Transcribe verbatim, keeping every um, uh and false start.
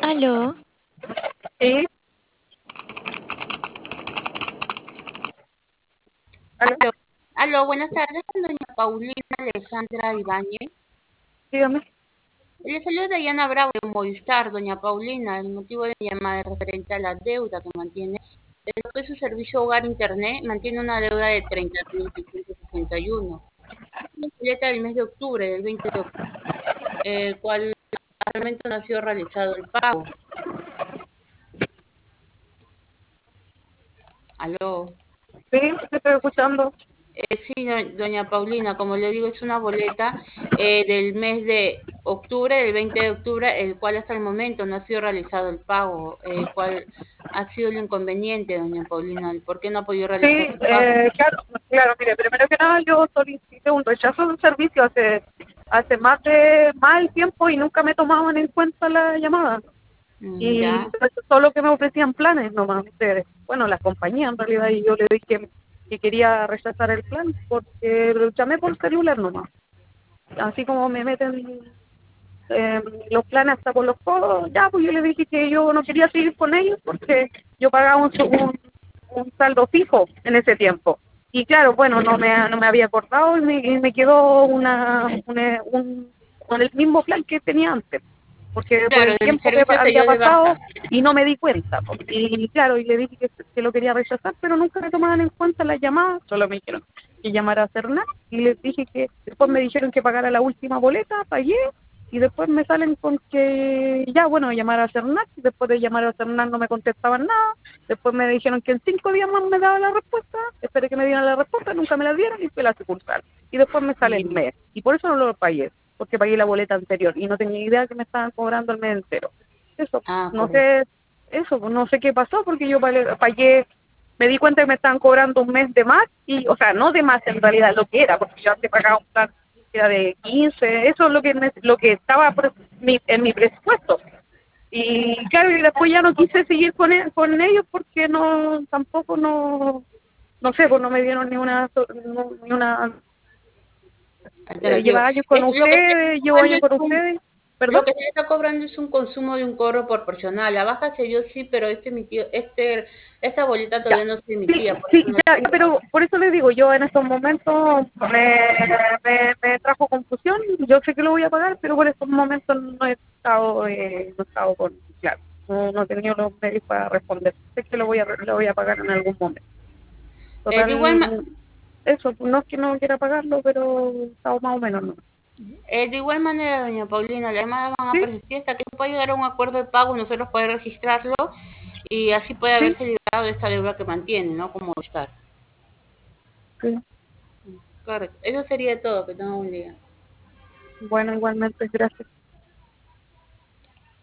Aló, Sí, aló, Aló, aló, buenas tardes, con doña Paulina Alejandra Ibáñez. dígame. Le saluda Dayana Bravo de Movistar, doña Paulina. El motivo de mi llamada es referente a la deuda que mantiene. En lo que es su servicio hogar internet, mantiene una deuda de treinta mil seiscientos sesenta y uno. La boleta del mes de octubre, del veinte de octubre, el cual al momento no ha sido realizado el pago. Aló. Sí, te estoy escuchando. Eh, sí, do- doña Paulina, como le digo, es una boleta eh, del mes de octubre, del veinte de octubre, el cual hasta el momento no ha sido realizado el pago. Eh, ¿cuál ha sido el inconveniente, doña Paulina? ¿Por qué no ha podido Sí, realizar el pago? eh, claro, claro, mire, primero que nada yo solicité un rechazo de un servicio hace, hace más de más del tiempo y nunca me tomaban en cuenta la llamada. Mm, Y ya, solo que me ofrecían planes nomás ustedes. Bueno, la compañía en realidad, y yo le dije que, que quería rechazar el plan porque lo llamé por celular nomás. Así como me meten eh, los planes hasta por los codos, ya, pues yo le dije que yo no quería seguir con ellos porque yo pagaba un, un, un saldo fijo en ese tiempo. Y claro, bueno, no me, no me había acordado y me, y me quedó una, una, un, con el mismo plan que tenía antes, porque por claro, el el tiempo que servicio se había dio de pasado baja. y no me di cuenta. Pues. Y claro, y le dije que, que lo quería rechazar, pero nunca me tomaban en cuenta las llamadas, solo me dijeron que llamara a Cernar y les dije que después me dijeron que pagara la última boleta, pagué y después me salen con que ya, bueno, llamar a Cernar, y después de llamar a Cernar no me contestaban nada, después me dijeron que en cinco días más me daba la respuesta, esperé que me dieran la respuesta, nunca me la dieron y fue la sucursal. Y después me sale el Mm. mes, y por eso no lo pagué, porque pagué la boleta anterior y no tenía idea que me estaban cobrando el mes entero. Eso, Ah, no correcto. sé, eso, no sé qué pasó, porque yo pagué, pagué me di cuenta que me estaban cobrando un mes de más, y, o sea, no de más en realidad lo que era, porque yo antes pagaba un plan que era de quince, eso es lo que me- lo que estaba por mi- en mi presupuesto. Y claro, y después ya no quise seguir con, e- con ellos porque no, tampoco no, no sé, pues no me dieron ni una, so- no- ni una, eh, Alternativo. lleva años con Es, lo que se está ustedes, llevo cobrando años es con un, ustedes, perdón. lo que se le está cobrando es un consumo de un cobro proporcional. La baja se dio sí, pero este emitió, este, esta boleta Ya, todavía no se sí, emitía, por sí, eso no ya, se pero por eso les digo, yo en estos momentos me, me, me trajo confusión, yo sé que lo voy a pagar, pero por estos momentos no he estado, eh, no he estado con, claro, no, no he tenido los medios para responder, sé que lo voy a, lo voy a pagar en algún momento. Eh, de igual, ma- Total, eso, no es que no quiera pagarlo, pero estamos más o menos, ¿no? eh, de igual manera, doña Paulina, las llamadas van a Sí, persistir hasta que se pueda llegar a un acuerdo de pago, nosotros poder registrarlo y así puede sí, haberse liberado de esta deuda que mantiene, ¿no? Como estar. sí. Correcto. Eso sería todo. Que tenga un día. Bueno, igualmente, gracias.